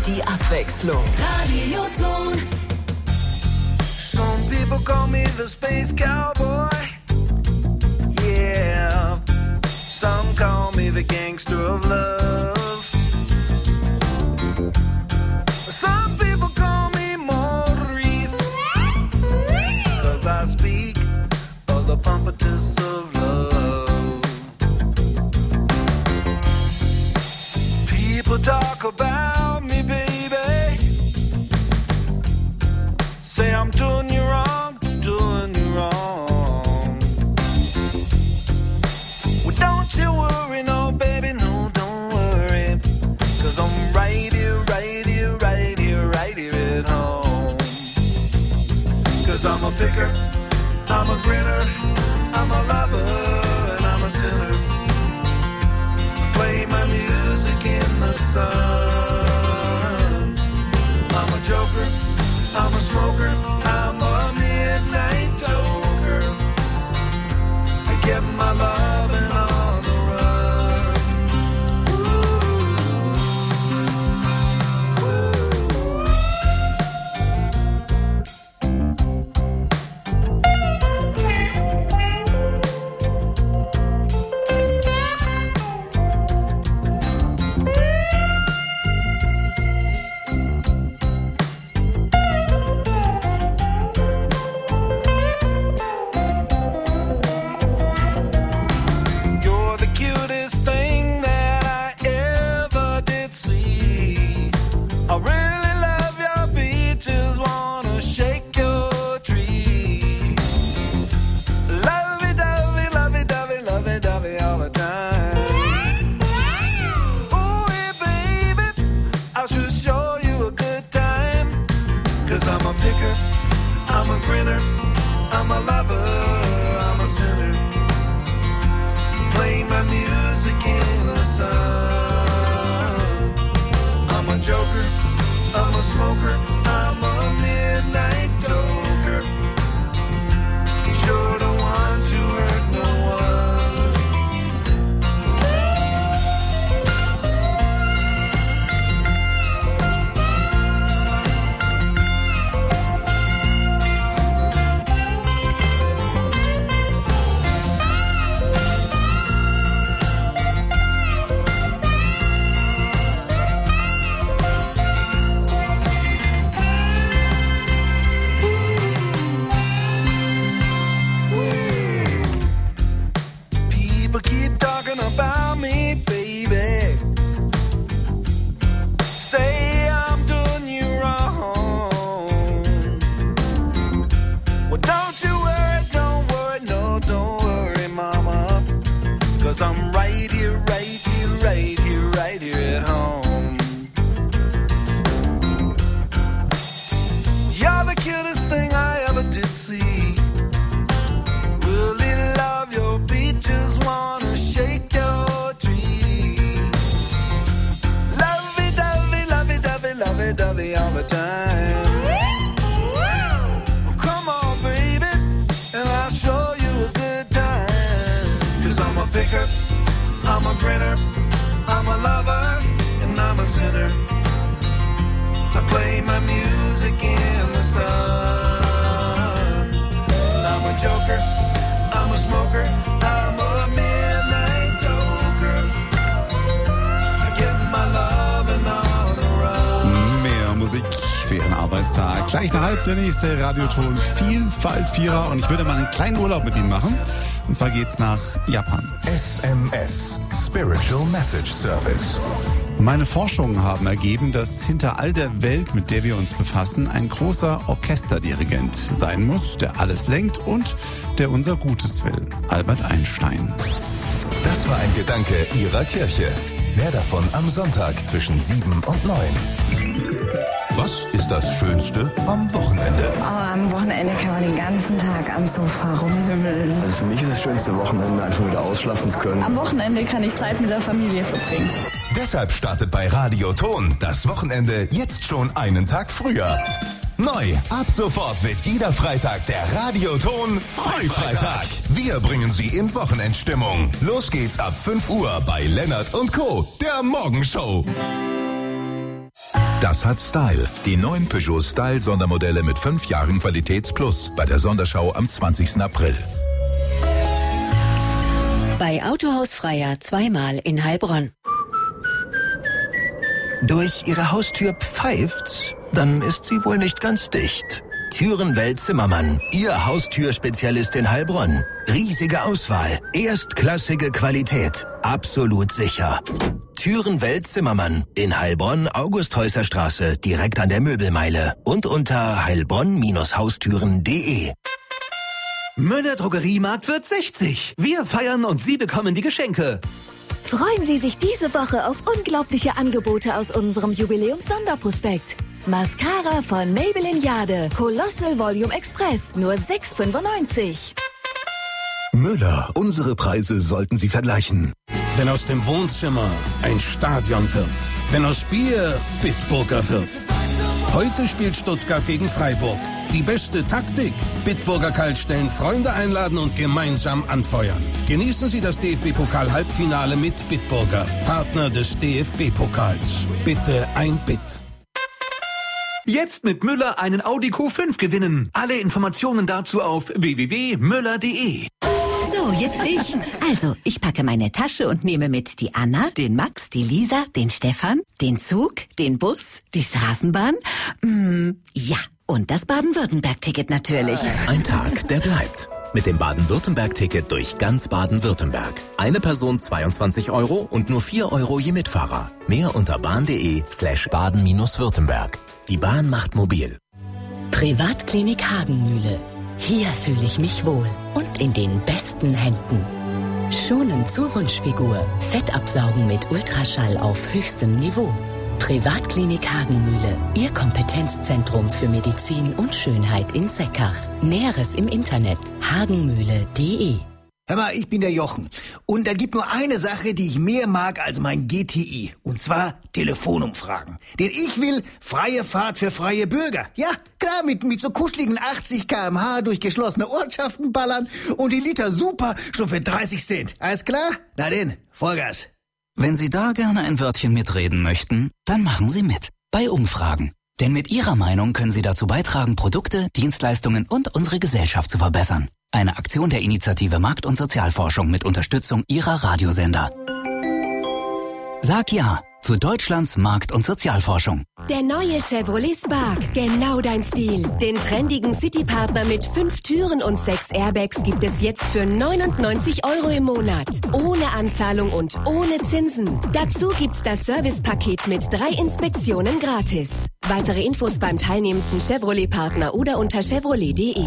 Die Abwechslung. Radioton. Some people call me the space cowboy. Yeah. Some call me the gangster of love. Some people call me Maurice, 'cause I speak of the pompatus of love. People talk about me, baby. Say I'm doing you wrong, doing you wrong. Well, don't you worry, no, baby, no, don't worry. 'Cause I'm right here, right here, right here, right here at home. 'Cause I'm a picker, I'm a grinner, I'm a lover, and I'm a sinner. Play my music in the sun. I'm a joker, I'm a smoker, I'm a midnight toker. I get my loving on the run. You're the cutest thing that I ever did see. I really love your beaches, wanna shake your tree. Lovey-dovey, lovey-dovey, lovey-dovey all the time. Ooh, yeah, baby, I should show you a good time. 'Cause I'm a picker, I'm a grinner, I'm a lover, I'm a sinner. Play my music in the sun. I'm a joker, I'm a smoker, I'm a midnight toker. Sure don't want to hurt no one. People keep talking about me, baby. Say I'm doing you wrong. Well, don't you worry, no, don't worry, mama. 'Cause I'm right here, right here, right here, right here at home. You're the cutest thing I ever did see. Really love your beaches, wanna shake your tree. Lovey-dovey, lovey-dovey, lovey-dovey all the time. Come on, baby, and I'll show you a good time. 'Cause I'm a picker, I'm a grinner, I'm a lover, and I'm a sinner. I play my music in the sun. I'm a joker, I'm a smoker, I'm a midnight toker. I get my loving on the run. Mehr Musik für Ihren Arbeitstag. Gleich nach halb der nächste Radioton Vielfalt Vierer und ich würde mal einen kleinen Urlaub mit Ihnen machen. Und zwar geht's nach Japan. SMS, Spiritual Message Service. Meine Forschungen haben ergeben, dass hinter all der Welt, mit der wir uns befassen, ein großer Orchesterdirigent sein muss, der alles lenkt und der unser Gutes will. Albert Einstein. Das war ein Gedanke Ihrer Kirche. Mehr davon am Sonntag zwischen 7 und 9. Was ist das Schönste am Wochenende? Oh, am Wochenende kann man den ganzen Tag am Sofa rumhümmeln. Also für mich ist das schönste Wochenende, einfach wieder ausschlafen zu können. Am Wochenende kann ich Zeit mit der Familie verbringen. Deshalb startet bei Radioton das Wochenende jetzt schon einen Tag früher. Neu, ab sofort wird jeder Freitag der Radioton Freifreitag. Wir bringen Sie in Wochenendstimmung. Los geht's ab 5 Uhr bei Lennart und Co., der Morgenshow. Das hat Style. Die neuen Peugeot Style Sondermodelle mit 5 Jahren Qualitätsplus bei der Sonderschau am 20. April. Bei Autohaus Freier zweimal in Heilbronn. Durch Ihre Haustür pfeift's? Dann ist sie wohl nicht ganz dicht. Türenwelt Zimmermann, Ihr Haustürspezialist in Heilbronn. Riesige Auswahl, erstklassige Qualität, absolut sicher. Türenwelt Zimmermann in Heilbronn, August-Heusser-Straße, direkt an der Möbelmeile und unter heilbronn-haustüren.de. Müller Drogeriemarkt wird 60. Wir feiern und Sie bekommen die Geschenke. Freuen Sie sich diese Woche auf unglaubliche Angebote aus unserem Jubiläums-Sonderprospekt. Mascara von Maybelline Jade, Colossal Volume Express, nur 6,95. Müller, unsere Preise sollten Sie vergleichen. Wenn aus dem Wohnzimmer ein Stadion wird, wenn aus Bier Bitburger wird. Heute spielt Stuttgart gegen Freiburg. Die beste Taktik? Bitburger Kaltstellen, Freunde einladen und gemeinsam anfeuern. Genießen Sie das DFB-Pokal-Halbfinale mit Bitburger, Partner des DFB-Pokals. Bitte ein Bit. Jetzt mit Müller einen Audi Q5 gewinnen. Alle Informationen dazu auf www.müller.de. So, jetzt ich. Also, ich packe meine Tasche und nehme mit die Anna, den Max, die Lisa, den Stefan, den Zug, den Bus, die Straßenbahn. Ja, und das Baden-Württemberg-Ticket natürlich. Ein Tag, der bleibt. Mit dem Baden-Württemberg-Ticket durch ganz Baden-Württemberg. Eine Person 22 € und nur 4 € je Mitfahrer. Mehr unter bahn.de/baden-württemberg. Die Bahn macht mobil. Privatklinik Hagenmühle. Hier fühle ich mich wohl und in den besten Händen. Schonend zur Wunschfigur. Fett absaugen mit Ultraschall auf höchstem Niveau. Privatklinik Hagenmühle. Ihr Kompetenzzentrum für Medizin und Schönheit in Seckach. Näheres im Internet. hagenmühle.de. Hör mal, ich bin der Jochen. Und da gibt nur eine Sache, die ich mehr mag als mein GTI. Und zwar Telefonumfragen. Denn ich will freie Fahrt für freie Bürger. Ja, klar, mit so kuscheligen 80 km/h durch geschlossene Ortschaften ballern und die Liter Super schon für 30 Cent. Alles klar? Na denn, Vollgas. Wenn Sie da gerne ein Wörtchen mitreden möchten, dann machen Sie mit. Bei Umfragen. Denn mit Ihrer Meinung können Sie dazu beitragen, Produkte, Dienstleistungen und unsere Gesellschaft zu verbessern. Eine Aktion der Initiative Markt- und Sozialforschung mit Unterstützung Ihrer Radiosender. Sag ja zu Deutschlands Markt- und Sozialforschung. Der neue Chevrolet Spark, genau dein Stil. Den trendigen City-Partner mit 5 Türen und 6 Airbags gibt es jetzt für 99 € im Monat. Ohne Anzahlung und ohne Zinsen. Dazu gibt's das Servicepaket mit 3 Inspektionen gratis. Weitere Infos beim teilnehmenden Chevrolet-Partner oder unter chevrolet.de.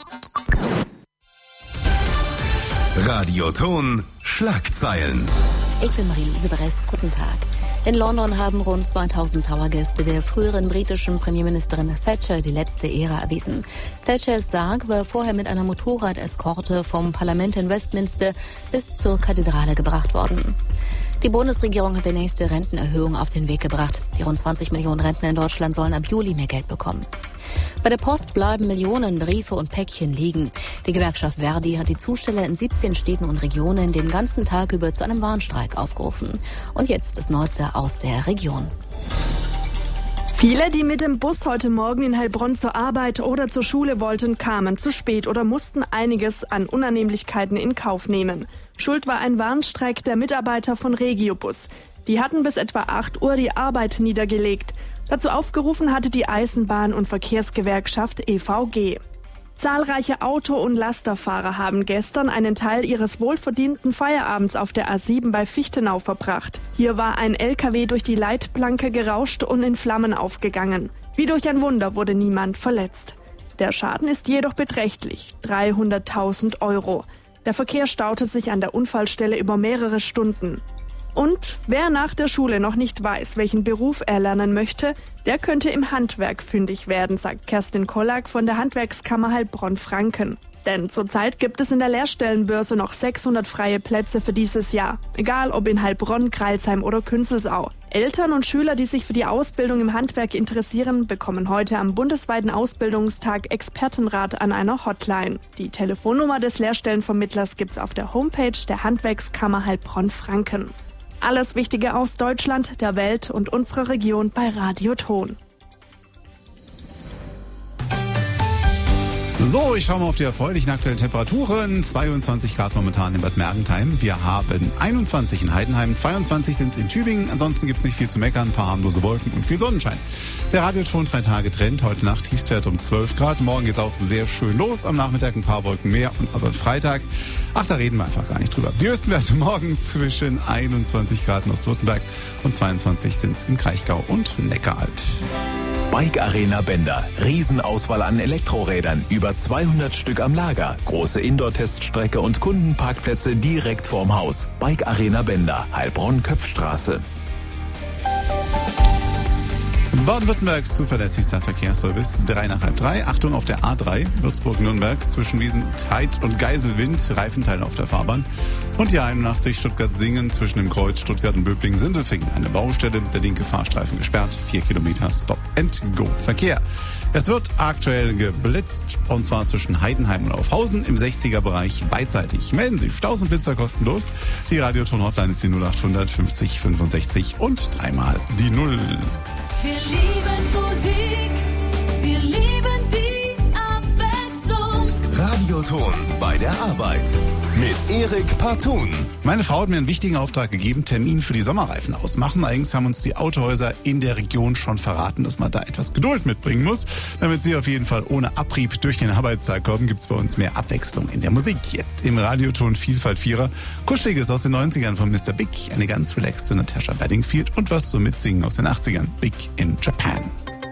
Radioton Schlagzeilen. Ich bin Marie-Louise Bress. Guten Tag. In London haben rund 2000 Trauergäste der früheren britischen Premierministerin Thatcher die letzte Ehre erwiesen. Thatchers Sarg war vorher mit einer Motorradeskorte vom Parlament in Westminster bis zur Kathedrale gebracht worden. Die Bundesregierung hat die nächste Rentenerhöhung auf den Weg gebracht. Die rund 20 Millionen Rentner in Deutschland sollen ab Juli mehr Geld bekommen. Bei der Post bleiben Millionen Briefe und Päckchen liegen. Die Gewerkschaft Verdi hat die Zusteller in 17 Städten und Regionen den ganzen Tag über zu einem Warnstreik aufgerufen. Und jetzt das Neueste aus der Region. Viele, die mit dem Bus heute Morgen in Heilbronn zur Arbeit oder zur Schule wollten, kamen zu spät oder mussten einiges an Unannehmlichkeiten in Kauf nehmen. Schuld war ein Warnstreik der Mitarbeiter von Regiobus. Die hatten bis etwa 8 Uhr die Arbeit niedergelegt. Dazu aufgerufen hatte die Eisenbahn- und Verkehrsgewerkschaft EVG. Zahlreiche Auto- und Lasterfahrer haben gestern einen Teil ihres wohlverdienten Feierabends auf der A7 bei Fichtenau verbracht. Hier war ein LKW durch die Leitplanke gerauscht und in Flammen aufgegangen. Wie durch ein Wunder wurde niemand verletzt. Der Schaden ist jedoch beträchtlich, 300.000 €. Der Verkehr staute sich an der Unfallstelle über mehrere Stunden. Und wer nach der Schule noch nicht weiß, welchen Beruf er lernen möchte, der könnte im Handwerk fündig werden, sagt Kerstin Kollak von der Handwerkskammer Heilbronn-Franken. Denn zurzeit gibt es in der Lehrstellenbörse noch 600 freie Plätze für dieses Jahr. Egal ob in Heilbronn, Crailsheim oder Künzelsau. Eltern und Schüler, die sich für die Ausbildung im Handwerk interessieren, bekommen heute am bundesweiten Ausbildungstag Expertenrat an einer Hotline. Die Telefonnummer des Lehrstellenvermittlers gibt's auf der Homepage der Handwerkskammer Heilbronn-Franken. Alles Wichtige aus Deutschland, der Welt und unserer Region bei Radio Ton. So, ich schaue mal auf die erfreulichen aktuellen Temperaturen. 22 Grad momentan in Bad Mergentheim. Wir haben 21 in Heidenheim, 22 sind es in Tübingen. Ansonsten gibt es nicht viel zu meckern, ein paar harmlose Wolken und viel Sonnenschein. Der Radioton 3 Tage Trend, heute Nacht Tiefstwert um 12 Grad. Morgen geht's auch sehr schön los, am Nachmittag ein paar Wolken mehr und aber Freitag, da reden wir einfach gar nicht drüber. Die höchsten Werte morgen zwischen 21 Grad in Ostwürttemberg und 22 sind es im Kraichgau und Neckaralb. Bike Arena Bender. Riesenauswahl an Elektrorädern. Über 200 Stück am Lager. Große Indoor-Teststrecke und Kundenparkplätze direkt vorm Haus. Bike Arena Bender. Heilbronn-Köpfstraße. Baden-Württembergs zuverlässigster Verkehrsservice 3 nach halb 3. Achtung auf der A3 Würzburg-Nürnberg zwischen Wiesentheid und Geiselwind. Reifenteile auf der Fahrbahn. Und die 81 Stuttgart-Singen zwischen dem Kreuz Stuttgart und Böblingen-Sindelfingen. Eine Baustelle mit der linke Fahrstreifen gesperrt. 4 Kilometer Stop-and-Go-Verkehr. Es wird aktuell geblitzt und zwar zwischen Heidenheim und Aufhausen im 60er-Bereich beidseitig. Melden Sie Staus und Blitzer kostenlos. Die Radioton-Hotline ist die 0800 50 65 und 3-mal die 0. Wir lieben Musik, wir lieben die Abwechslung. Radioton bei der Arbeit mit Erik Partun. Meine Frau hat mir einen wichtigen Auftrag gegeben, Termin für die Sommerreifen ausmachen. Allerdings haben uns die Autohäuser in der Region schon verraten, dass man da etwas Geduld mitbringen muss. Damit Sie auf jeden Fall ohne Abrieb durch den Arbeitstag kommen, gibt es bei uns mehr Abwechslung in der Musik. Jetzt im Radioton Vielfalt Vierer. Kuscheliges aus den 90ern von Mr. Big, eine ganz relaxte Natasha Bedingfield und was zum Mitsingen aus den 80ern. Big in Japan.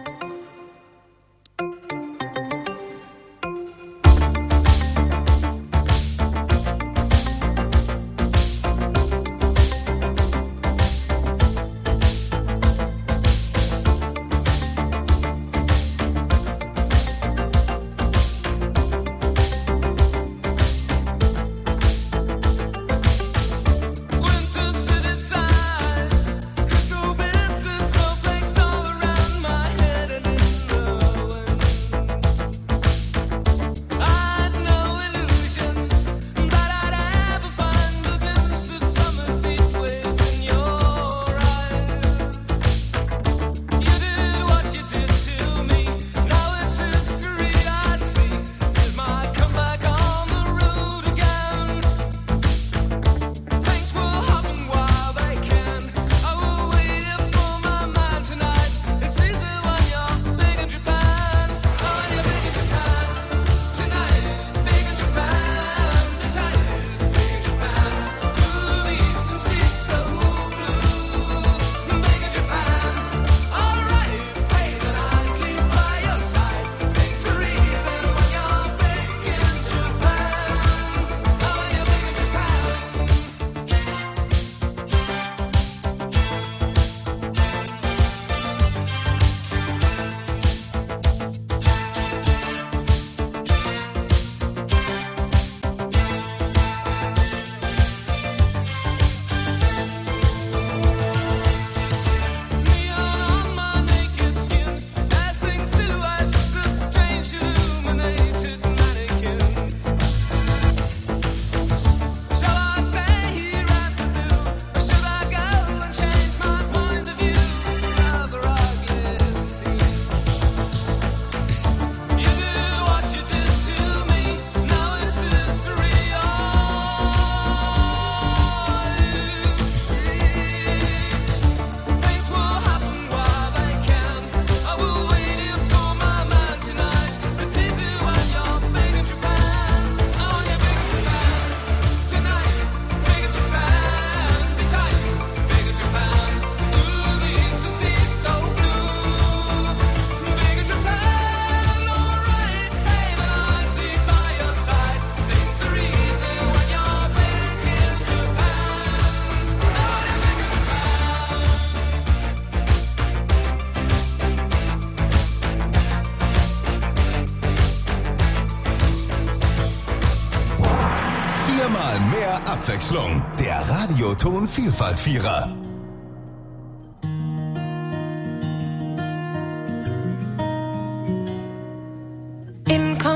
Abwechslung. Der Radioton Vielfalt Vierer.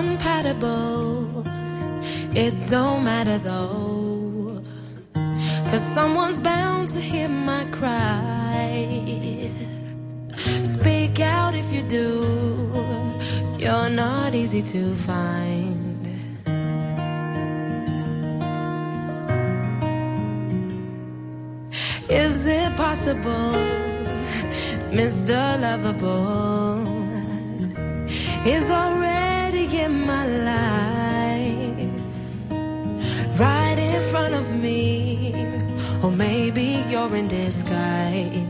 Incompatible, it don't matter though. 'cause someone's bound to hear my cry. Speak out if you do, you're not easy to find. Is it possible, Mr. Lovable is already in my life, right in front of me, or maybe you're in disguise.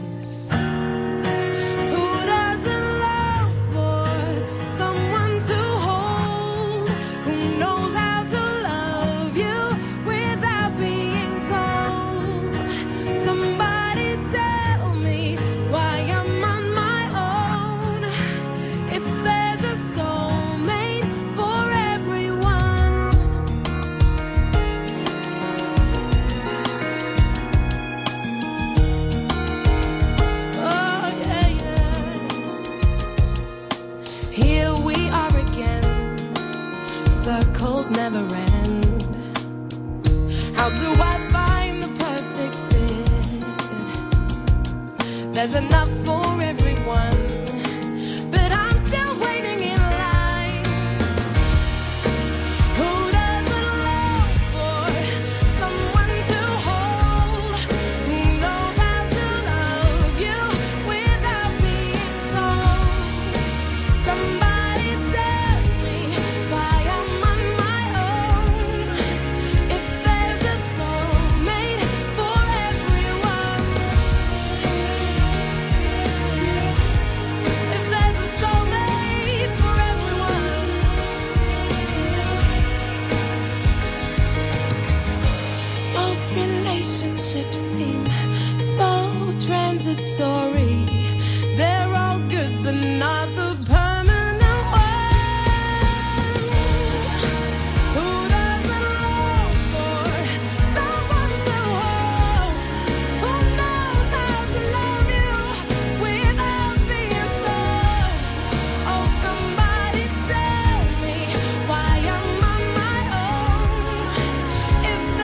Who doesn't long for someone to hold, who knows how to love you without being told? Somebody tell me why I'm on my own, if there's a soulmate for everyone. Oh yeah, yeah. Here we are again, circles never end. How do I find the perfect fit? There's enough